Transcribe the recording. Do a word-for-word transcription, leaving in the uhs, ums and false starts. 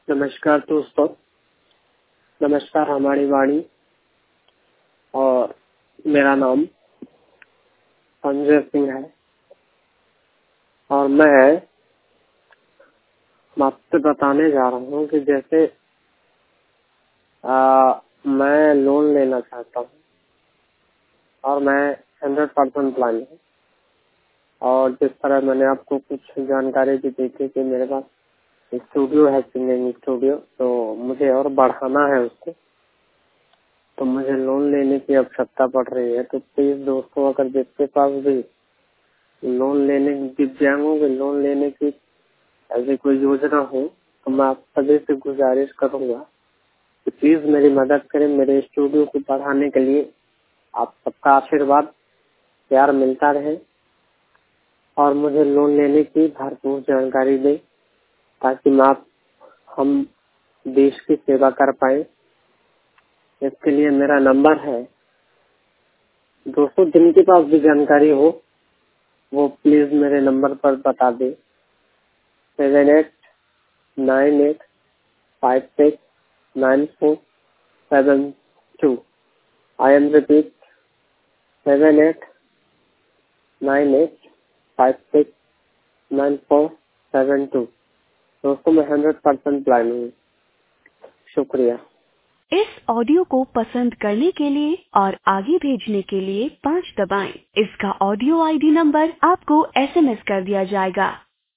नमस्कार दोस्तों, नमस्कार हमारी वाणी। और मेरा नाम संजय सिंह है और मैं आपसे बताने जा रहा हूँ कि जैसे आ, मैं लोन लेना चाहता हूँ और मैं हंड्रेड परसेंट प्लान हूँ। और जिस तरह मैंने आपको कुछ जानकारी भी दी थी कि मेरे पास स्टूडियो है, सिंगिंग स्टूडियो, तो मुझे और बढ़ाना है उसको, तो मुझे लोन लेने की आवश्यकता पड़ रही है। तो प्लीज दोस्तों, अगर जिसके पास भी लोन लेने दिव्यांगों के लोन लेने की ऐसी कोई योजना हो तो मैं आप सभी से गुजारिश करूंगा कि प्लीज मेरी मदद करें। मेरे स्टूडियो को बढ़ाने के लिए आप सबका आशीर्वाद प्यार मिलता रहे और मुझे लोन लेने की भरपूर जानकारी दें ताकि मैं आप हम देश की सेवा कर पाए। इसके लिए मेरा नंबर है दोस्तों, जिनके पास भी जानकारी हो वो प्लीज मेरे नंबर पर बता दे। Seven eight nine eight five six nine four seven two. I am repeat, seven eight nine eight five six nine four seven two. दोस्तों, मैं हंड्रेड परसेंट प्लान हूँ। शुक्रिया। इस ऑडियो को पसंद करने के लिए और आगे भेजने के लिए पाँच दबाएं। इसका ऑडियो आईडी नंबर आपको एसएमएस कर दिया जाएगा।